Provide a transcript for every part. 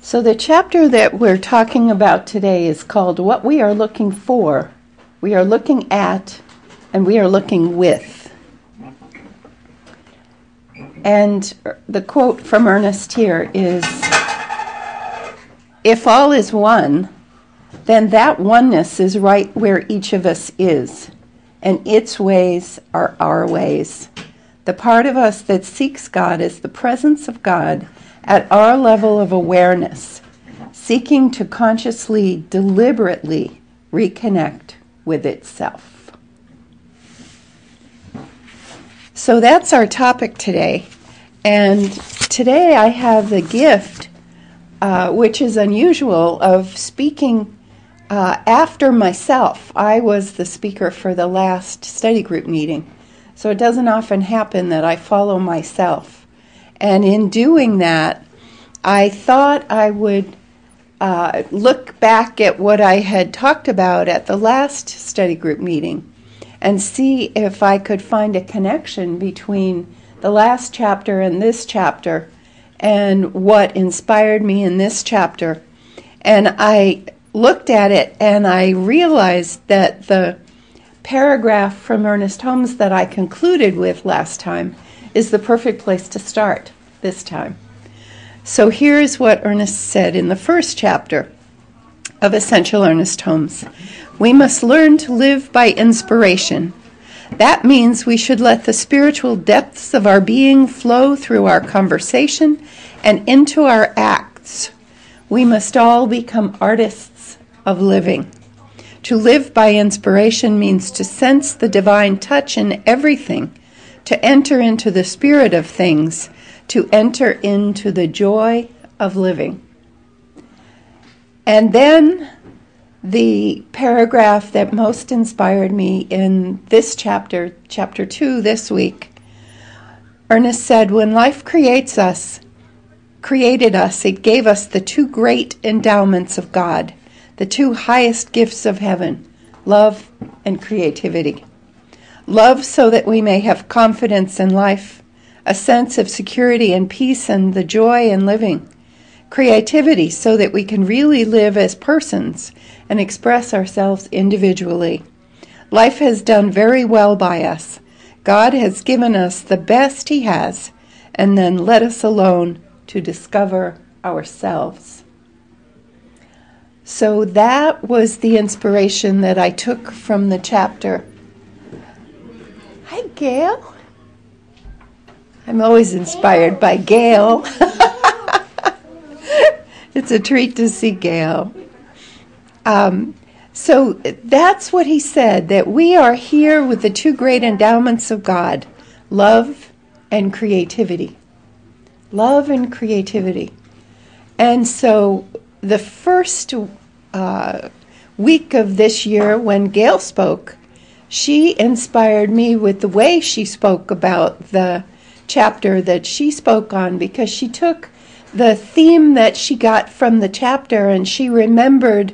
So the chapter that we're talking about today is called What We Are Looking For, We Are Looking At, and We Are Looking With. And the quote from Ernest here is, "If all is one, then that oneness is right where each of us is, and its ways are our ways. The part of us that seeks God is the presence of God at our level of awareness, seeking to consciously, deliberately reconnect with itself." So that's our topic today. And today I have the gift, which is unusual, of speaking after myself. I was the speaker for the last study group meeting, so it doesn't often happen that I follow myself. And in doing that, I thought I would look back at what I had talked about at the last study group meeting and see if I could find a connection between the last chapter and this chapter and what inspired me in this chapter. And I looked at it and I realized that the paragraph from Ernest Holmes that I concluded with last time is the perfect place to start this time. So here's what Ernest said in the first chapter of Essential Ernest Holmes. "We must learn to live by inspiration. That means we should let the spiritual depths of our being flow through our conversation and into our acts. We must all become artists of living. To live by inspiration means to sense the divine touch in everything, to enter into the spirit of things, to enter into the joy of living." And then the paragraph that most inspired me in this chapter, chapter 2 this week, Ernest said, "When life created us, it gave us the two great endowments of God, the two highest gifts of heaven, love and creativity. Love so that we may have confidence in life, a sense of security and peace and the joy in living. Creativity so that we can really live as persons and express ourselves individually. Life has done very well by us. God has given us the best He has, and then let us alone to discover ourselves." So that was the inspiration that I took from the chapter. Hi, Gail. I'm always inspired by Gail. It's a treat to see Gail. So that's what he said, that we are here with the two great endowments of God, love and creativity. Love and creativity. And so the first week of this year when Gail spoke, she inspired me with the way she spoke about the chapter that she spoke on, because she took the theme that she got from the chapter and she remembered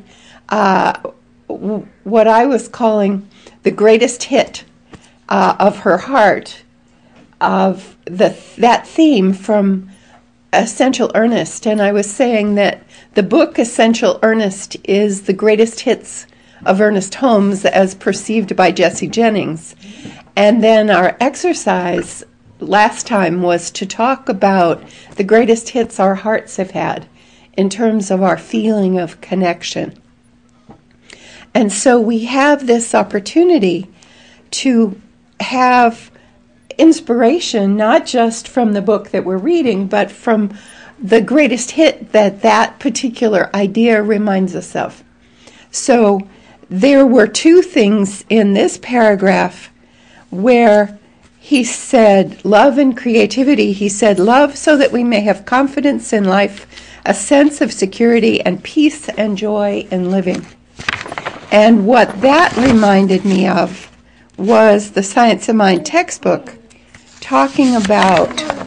what I was calling the greatest hit of her heart, of that theme from Essential Ernest. And I was saying that the book Essential Ernest is the greatest hits of Ernest Holmes as perceived by Jesse Jennings. And then our exercise last time was to talk about the greatest hits our hearts have had in terms of our feeling of connection. And so we have this opportunity to have inspiration, not just from the book that we're reading, but from the greatest hit that particular idea reminds us of. So there were two things in this paragraph where he said love and creativity. He said love so that we may have confidence in life, a sense of security and peace and joy in living. And what that reminded me of was the Science of Mind textbook talking about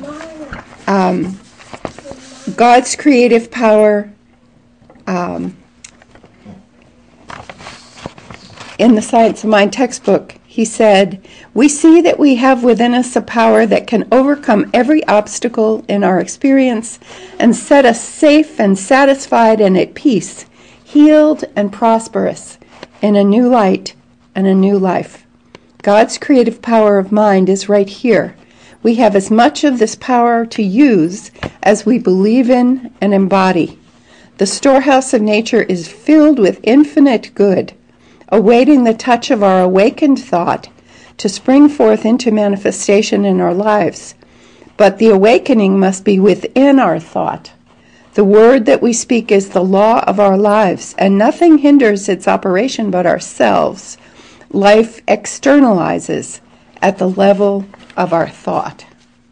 God's creative power. In the Science of Mind textbook, He said, "We see that we have within us a power that can overcome every obstacle in our experience and set us safe and satisfied and at peace, healed and prosperous in a new light and a new life. God's creative power of mind is right here. We have as much of this power to use as we believe in and embody. The storehouse of nature is filled with infinite good, awaiting the touch of our awakened thought to spring forth into manifestation in our lives. But the awakening must be within our thought. The word that we speak is the law of our lives, and nothing hinders its operation but ourselves. Life externalizes at the level of our thought."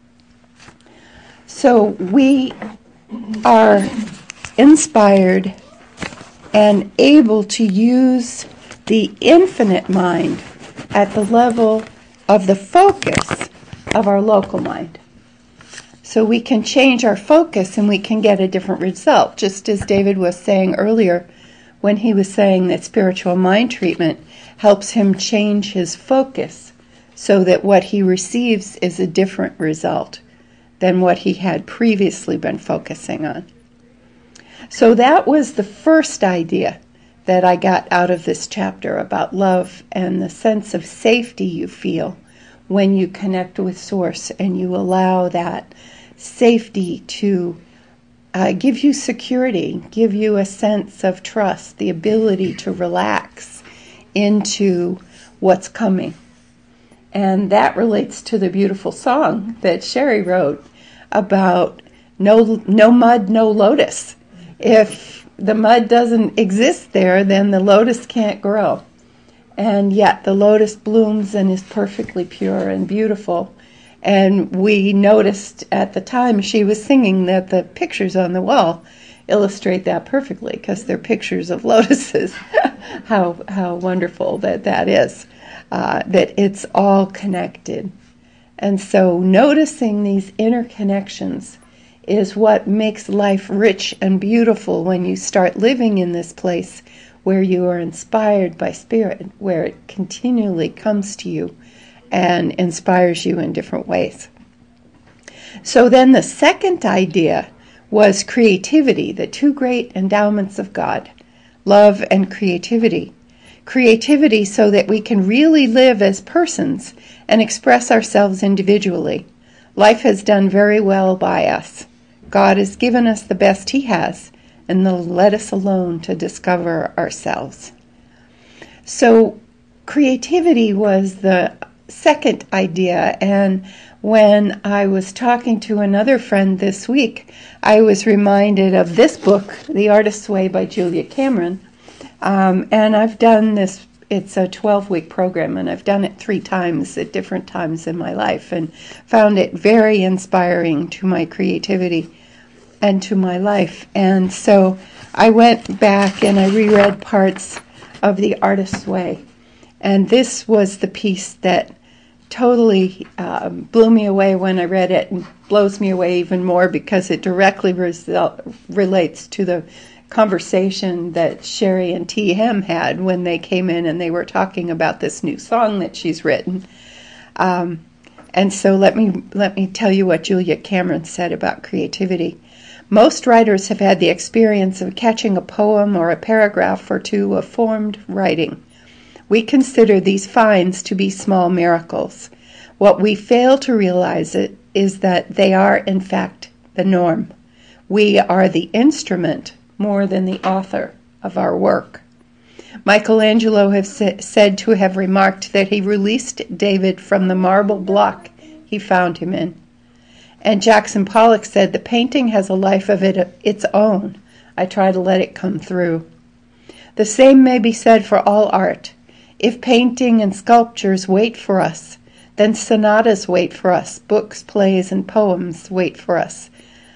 So we are inspired and able to use the infinite mind at the level of the focus of our local mind. So we can change our focus and we can get a different result, just as David was saying earlier when he was saying that spiritual mind treatment helps him change his focus so that what he receives is a different result than what he had previously been focusing on. So that was the first idea that I got out of this chapter about love and the sense of safety you feel when you connect with Source and you allow that safety to give you security, give you a sense of trust, the ability to relax into what's coming. And that relates to the beautiful song that Sherry wrote about no mud, no lotus. If the mud doesn't exist there, then the lotus can't grow. And yet the lotus blooms and is perfectly pure and beautiful. And we noticed at the time she was singing that the pictures on the wall illustrate that perfectly because they're pictures of lotuses. How wonderful that is, that it's all connected. And so noticing these interconnections is what makes life rich and beautiful when you start living in this place where you are inspired by Spirit, where it continually comes to you and inspires you in different ways. So then the second idea was creativity, the two great endowments of God, love and creativity. Creativity so that we can really live as persons and express ourselves individually. Life has done very well by us. God has given us the best He has, and let us alone to discover ourselves. So creativity was the second idea, and when I was talking to another friend this week, I was reminded of this book, The Artist's Way by Julia Cameron, and I've done this. It's a 12-week program, and I've done it 3 times at different times in my life and found it very inspiring to my creativity and to my life. And so I went back and I reread parts of The Artist's Way. And this was the piece that totally blew me away when I read it, and blows me away even more because it directly relates to the conversation that Sherry and T.M. had when they came in and they were talking about this new song that she's written. And so let me tell you what Julia Cameron said about creativity. Most writers have had the experience of catching a poem or a paragraph or two of formed writing. We consider these finds to be small miracles. What we fail to realize is that they are, in fact, the norm. We are the instrument more than the author of our work. Michelangelo has said to have remarked that he released David from the marble block he found him in. And Jackson Pollock said, "The painting has a life of its own. I try to let it come through." The same may be said for all art. If painting and sculptures wait for us, then sonatas wait for us, books, plays, and poems wait for us.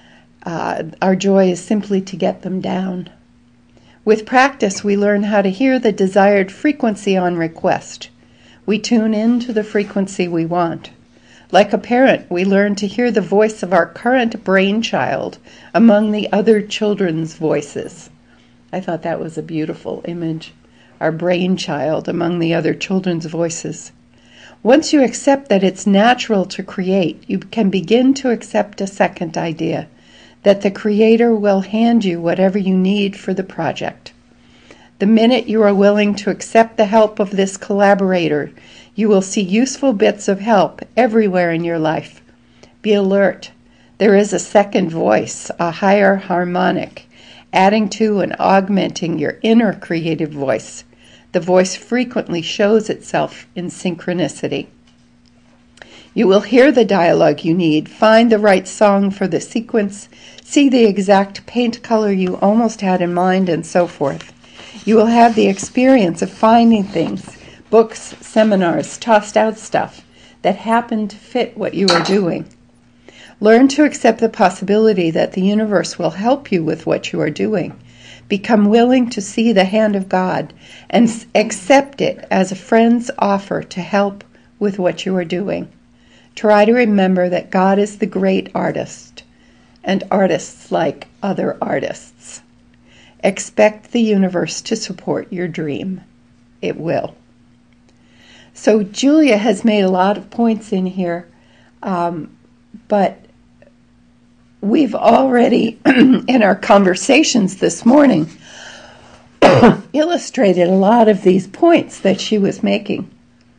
Our joy is simply to get them down. With practice, we learn how to hear the desired frequency on request. We tune in to the frequency we want. Like a parent, we learn to hear the voice of our current brainchild among the other children's voices. I thought that was a beautiful image. Our brainchild among the other children's voices. Once you accept that it's natural to create, you can begin to accept a second idea, that the Creator will hand you whatever you need for the project. The minute you are willing to accept the help of this collaborator, you will see useful bits of help everywhere in your life. Be alert. There is a second voice, a higher harmonic, adding to and augmenting your inner creative voice. The voice frequently shows itself in synchronicity. You will hear the dialogue you need, find the right song for the sequence, see the exact paint color you almost had in mind, and so forth. You will have the experience of finding things, books, seminars, tossed out stuff that happen to fit what you are doing. Learn to accept the possibility that the universe will help you with what you are doing. Become willing to see the hand of God and accept it as a friend's offer to help with what you are doing. Try to remember that God is the great artist, and artists like other artists. Expect the universe to support your dream. It will. So Julia has made a lot of points in here, but we've already, in our conversations this morning, illustrated a lot of these points that she was making.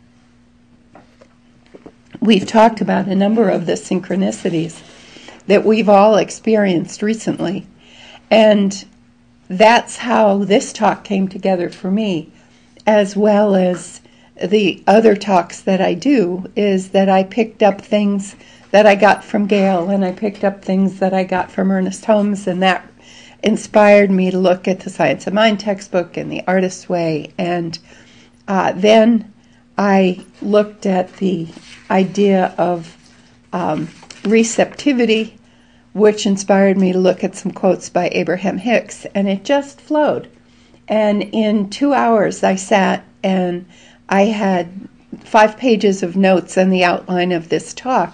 We've talked about a number of the synchronicities that we've all experienced recently, and that's how this talk came together for me, as well as the other talks that I do, is that I picked up things that I got from Gail, and I picked up things that I got from Ernest Holmes, and that inspired me to look at the Science of Mind textbook and the Artist's Way. And then I looked at the idea of receptivity, which inspired me to look at some quotes by Abraham Hicks, and it just flowed. And in 2 hours I sat and I had 5 pages of notes and the outline of this talk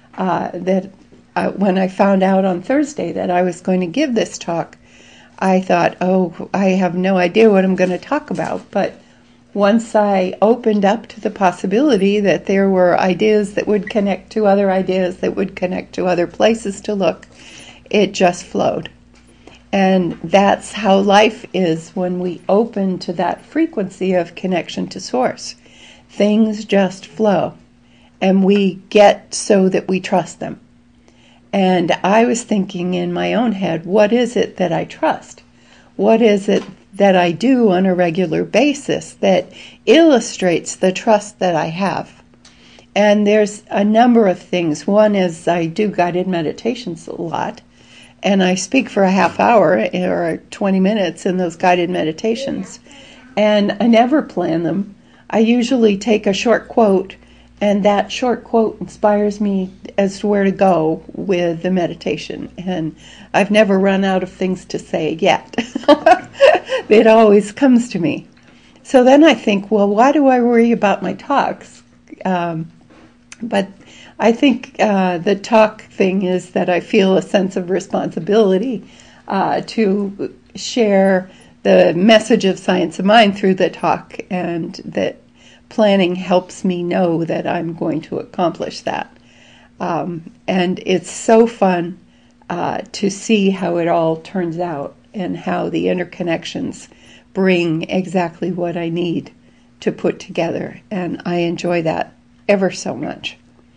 when I found out on Thursday that I was going to give this talk, I thought, oh, I have no idea what I'm going to talk about. But once I opened up to the possibility that there were ideas that would connect to other ideas that would connect to other places to look, it just flowed. And that's how life is when we open to that frequency of connection to Source. Things just flow, and we get so that we trust them. And I was thinking in my own head, what is it that I trust? What is it that I do on a regular basis that illustrates the trust that I have? And there's a number of things. One is I do guided meditations a lot, and I speak for a half hour or 20 minutes in those guided meditations. And I never plan them. I usually take a short quote, and that short quote inspires me as to where to go with the meditation. And I've never run out of things to say yet. It always comes to me. So then I think, well, why do I worry about my talks? But I think the talk thing is that I feel a sense of responsibility to share the message of Science of Mind through the talk, and that planning helps me know that I'm going to accomplish that. And it's so fun to see how it all turns out and how the interconnections bring exactly what I need to put together. And I enjoy that ever so much.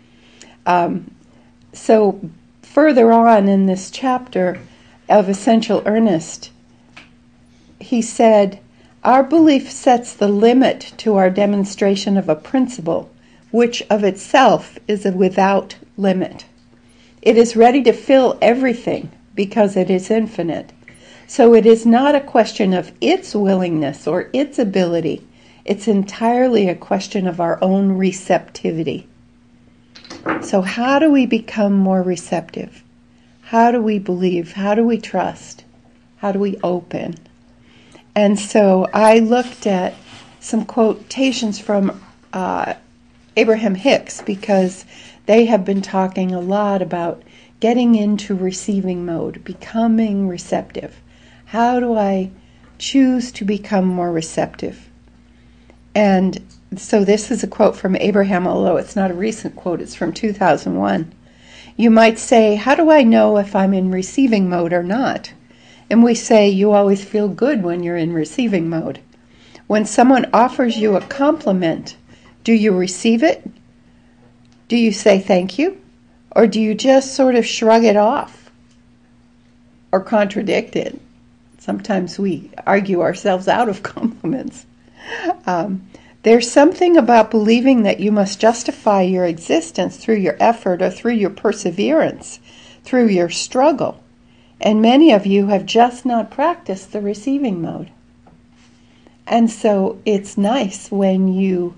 So further on in this chapter of Essential Earnest, he said, our belief sets the limit to our demonstration of a principle, which of itself is a without limit. It is ready to fill everything because it is infinite. So it is not a question of its willingness or its ability. It's entirely a question of our own receptivity. So how do we become more receptive? How do we believe? How do we trust? How do we open? And so I looked at some quotations from Abraham Hicks, because they have been talking a lot about getting into receiving mode, becoming receptive. How do I choose to become more receptive? And So this is a quote from Abraham, although it's not a recent quote, it's from 2001. You might say, how do I know if I'm in receiving mode or not? And we say, you always feel good when you're in receiving mode. When someone offers you a compliment, do you receive it? Do you say thank you? Or do you just sort of shrug it off or contradict it? Sometimes we argue ourselves out of compliments. There's something about believing that you must justify your existence through your effort or through your perseverance, through your struggle. And many of you have just not practiced the receiving mode. And so it's nice when you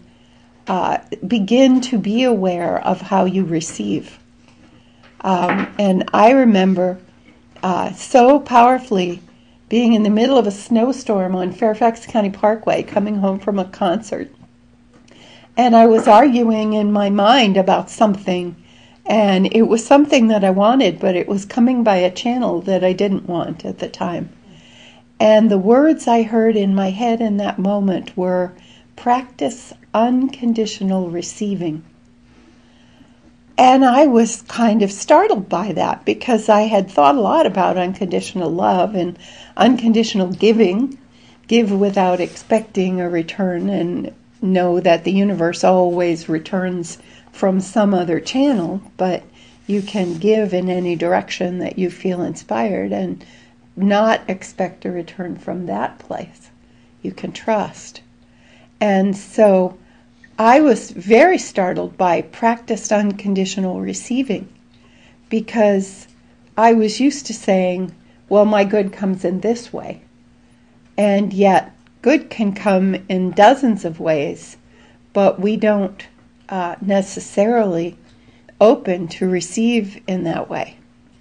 begin to be aware of how you receive. And I remember so powerfully being in the middle of a snowstorm on Fairfax County Parkway, coming home from a concert. And I was arguing in my mind about something, and it was something that I wanted, but it was coming by a channel that I didn't want at the time. And the words I heard in my head in that moment were, practice unconditional receiving. And I was kind of startled by that because I had thought a lot about unconditional love and unconditional giving, give without expecting a return and know that the universe always returns from some other channel, but you can give in any direction that you feel inspired and not expect a return from that place. You can trust. And so I was very startled by practiced unconditional receiving because I was used to saying, well, my good comes in this way. And yet good can come in dozens of ways, but we don't necessarily open to receive in that way.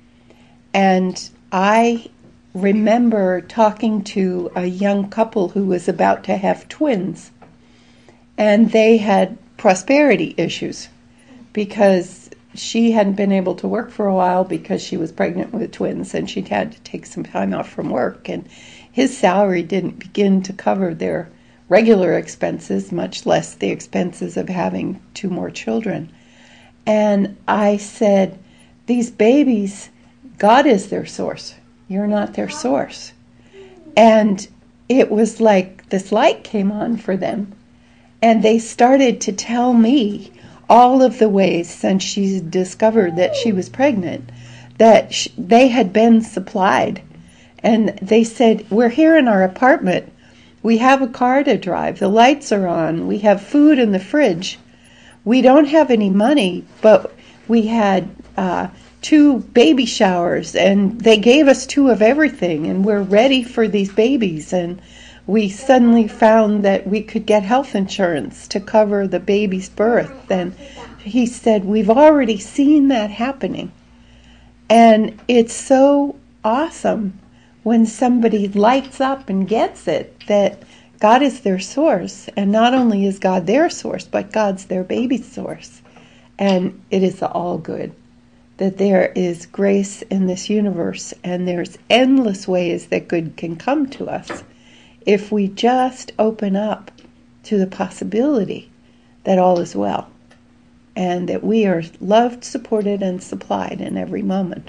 And I remember talking to a young couple who was about to have twins, and they had prosperity issues because she hadn't been able to work for a while because she was pregnant with twins and she'd had to take some time off from work, and his salary didn't begin to cover their regular expenses, much less the expenses of having two more children. And I said, these babies, God is their source. You're not their source. And it was like this light came on for them. And they started to tell me all of the ways since she discovered that she was pregnant that they had been supplied. And they said, we're here in our apartment. We have a car to drive. The lights are on. We have food in the fridge. We don't have any money, but we had 2 baby showers, and they gave us 2 of everything, and we're ready for these babies. And we suddenly found that we could get health insurance to cover the baby's birth. And he said, we've already seen that happening. And it's so awesome when somebody lights up and gets it, that God is their source. And not only is God their source, but God's their baby's source. And it is all good. That there is grace in this universe, and there's endless ways that good can come to us if we just open up to the possibility that all is well, and that we are loved, supported, and supplied in every moment.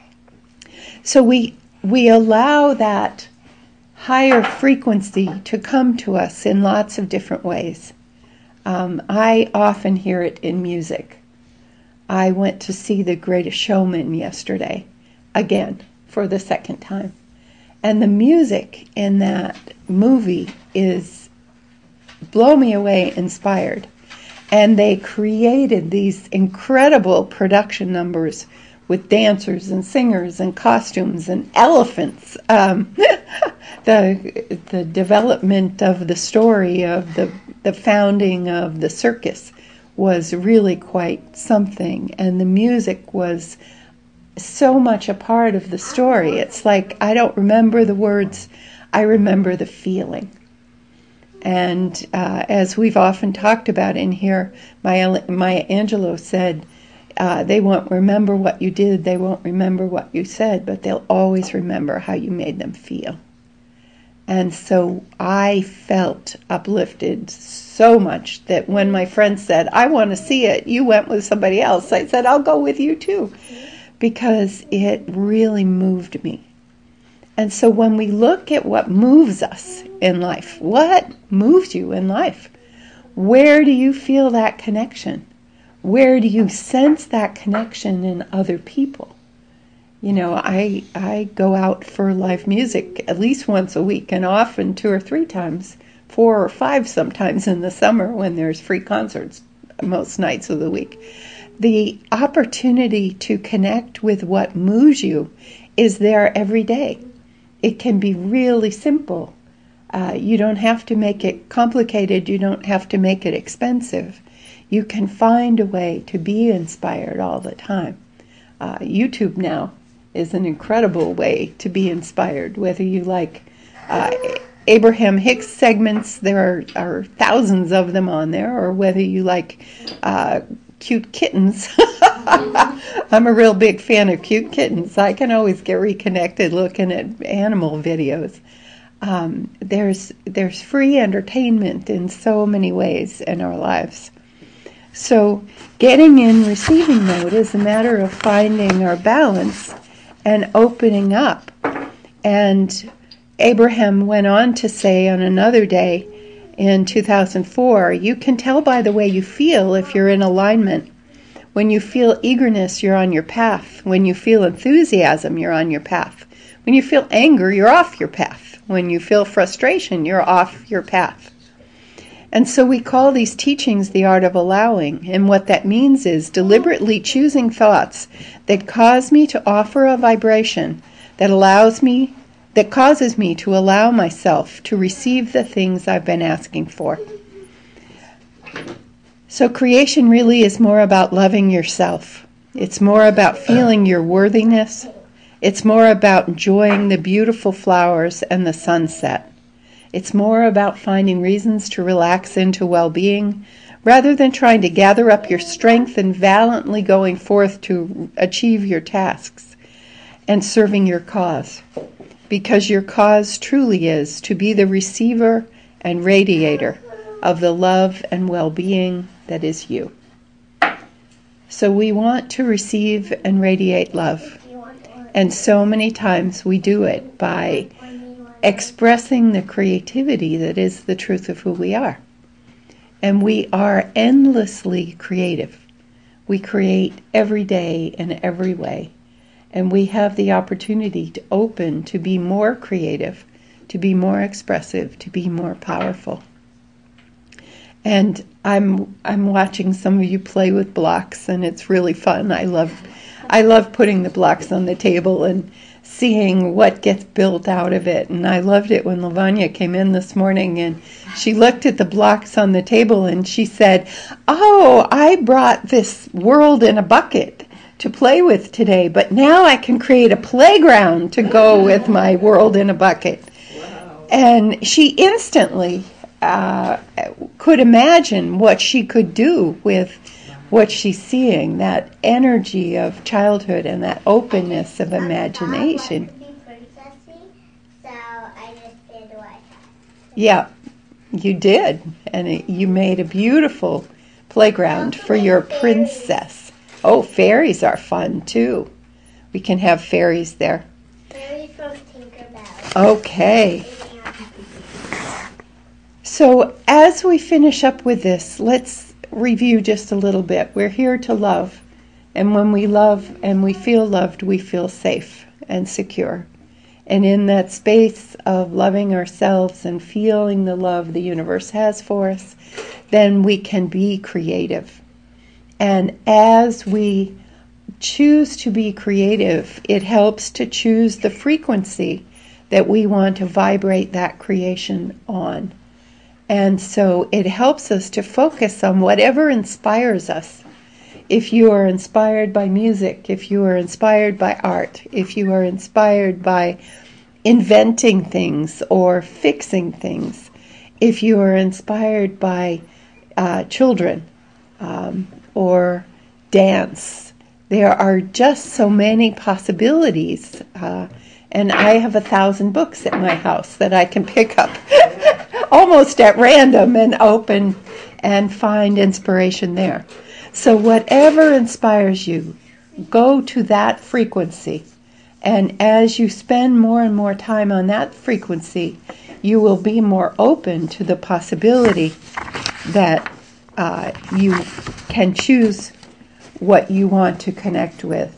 So we allow that higher frequency to come to us in lots of different ways. I often hear it in music. I went to see The Greatest Showman yesterday, again, for the second time. And the music in that movie is blow me away inspired. And they created these incredible production numbers with dancers and singers and costumes and elephants. The development of the story of the founding of the circus was really quite something. And the music was so much a part of the story. It's like, I don't remember the words, I remember the feeling. And as we've often talked about in here, Maya Angelou said, they won't remember what you did, they won't remember what you said, but they'll always remember how you made them feel. And so I felt uplifted so much that when my friend said, I want to see it, you went with somebody else, I said, I'll go with you too, because it really moved me. And so when we look at what moves us in life, what moves you in life? Where do you feel that connection? Where do you sense that connection in other people? You know, I go out for live music at least once a week, and often 2 or 3 times, 4 or 5 sometimes in the summer when there's free concerts most nights of the week. The opportunity to connect with what moves you is there every day. It can be really simple. You don't have to make it complicated. You don't have to make it expensive. You can find a way to be inspired all the time. YouTube now is an incredible way to be inspired, whether you like Abraham Hicks segments, there are thousands of them on there, or whether you like cute kittens. I'm a real big fan of cute kittens. I can always get reconnected looking at animal videos. There's free entertainment in so many ways in our lives. So getting in receiving mode is a matter of finding our balance and opening up. And Abraham went on to say on another day in 2004, you can tell by the way you feel if you're in alignment. When you feel eagerness, you're on your path. When you feel enthusiasm, you're on your path. When you feel anger, you're off your path. When you feel frustration, you're off your path. And so we call these teachings the art of allowing. And what that means is deliberately choosing thoughts that cause me to offer a vibration that causes me to allow myself to receive the things I've been asking for. So creation really is more about loving yourself. It's more about feeling your worthiness. It's more about enjoying the beautiful flowers and the sunset. It's more about finding reasons to relax into well-being rather than trying to gather up your strength and valiantly going forth to achieve your tasks and serving your cause. Because your cause truly is to be the receiver and radiator of the love and well-being that is you. So we want to receive and radiate love. And so many times we do it by expressing the creativity that is the truth of who we are. And we are endlessly creative. We create every day in every way. And we have the opportunity to open, to be more creative, to be more expressive, to be more powerful. And I'm watching some of you play with blocks, and it's really fun. I love putting the blocks on the table and seeing what gets built out of it. And I loved it when Lavanya came in this morning and she looked at the blocks on the table and she said, "Oh, I brought this world in a bucket to play with today, but now I can create a playground to go with my world in a bucket." Wow. And she instantly could imagine what she could do with what she's seeing, that energy of childhood and that openness of imagination. So I just did what I had. Yeah, you did. And you made a beautiful playground for your princess. Oh, fairies are fun too. We can have fairies there. Fairies from Tinkerbell. Okay. So as we finish up with this, let's review just a little bit. We're here to love. And when we love and we feel loved, we feel safe and secure. And in that space of loving ourselves and feeling the love the universe has for us, then we can be creative. And as we choose to be creative, it helps to choose the frequency that we want to vibrate that creation on. And so it helps us to focus on whatever inspires us. If you are inspired by music, if you are inspired by art, if you are inspired by inventing things or fixing things, if you are inspired by children or dance, there are just so many possibilities. And I have 1,000 books at my house that I can pick up almost at random and open and find inspiration there. So whatever inspires you, go to that frequency. And as you spend more and more time on that frequency, you will be more open to the possibility that you can choose what you want to connect with.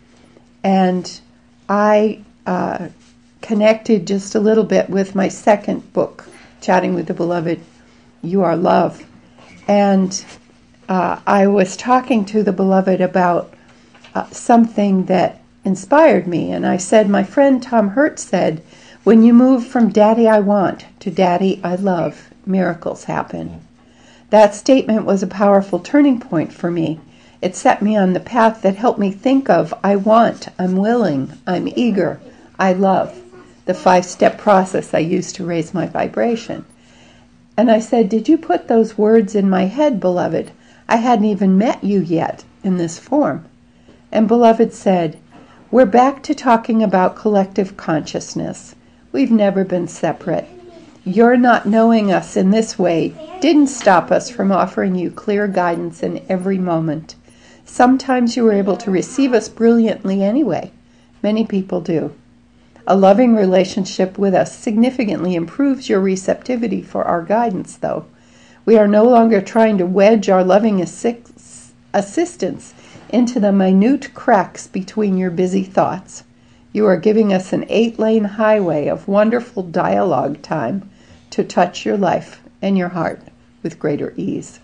And I connected just a little bit with my second book, Chatting with the Beloved, You Are Love. And I was talking to the Beloved about something that inspired me. And I said, my friend Tom Hertz said, when you move from Daddy I Want to Daddy I Love, miracles happen. That statement was a powerful turning point for me. It set me on the path that helped me think of I want, I'm willing, I'm eager, I love, the 5-step process I used to raise my vibration. And I said, did you put those words in my head, Beloved? I hadn't even met you yet in this form. And Beloved said, we're back to talking about collective consciousness. We've never been separate. Your not knowing us in this way didn't stop us from offering you clear guidance in every moment. Sometimes you were able to receive us brilliantly anyway. Many people do. A loving relationship with us significantly improves your receptivity for our guidance, though. We are no longer trying to wedge our loving assistance into the minute cracks between your busy thoughts. You are giving us an 8-lane highway of wonderful dialogue time to touch your life and your heart with greater ease.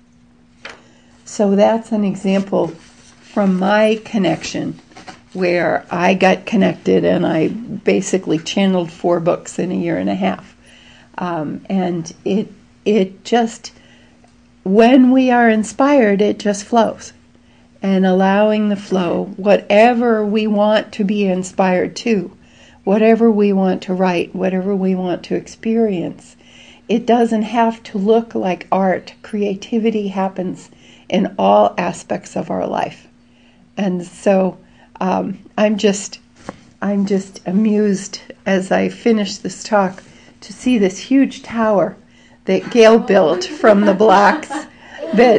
So that's an example from my connection where I got connected and I basically channeled 4 books in a year and a half. And it just, when we are inspired, it just flows. And allowing the flow, whatever we want to be inspired to, whatever we want to write, whatever we want to experience, it doesn't have to look like art. Creativity happens in all aspects of our life. And so I'm just amused as I finish this talk to see this huge tower that Gail built from the blocks that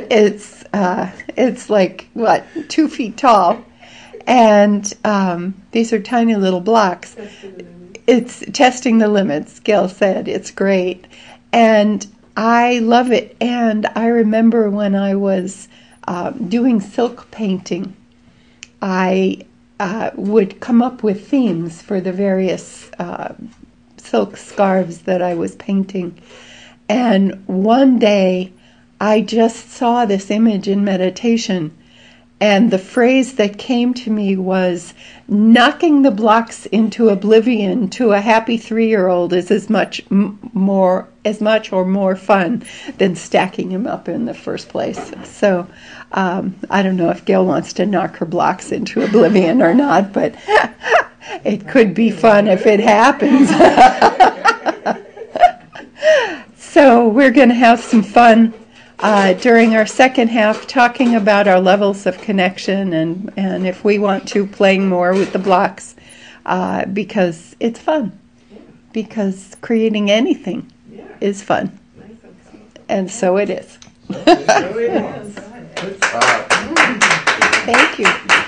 it's like, 2 feet tall. And these are tiny little blocks. It's testing the limits, Gail said. It's great. And I love it. And I remember when I was doing silk painting, I would come up with themes for the various silk scarves that I was painting. And one day, I just saw this image in meditation, and the phrase that came to me was, knocking the blocks into oblivion to a happy 3-year-old is as much or more fun than stacking them up in the first place. So I don't know if Gail wants to knock her blocks into oblivion or not, but it could be fun if it happens. So we're going to have some fun during our second half, talking about our levels of connection and if we want to, playing more with the blocks because it's fun. Because creating anything is fun. And so it is. Thank you.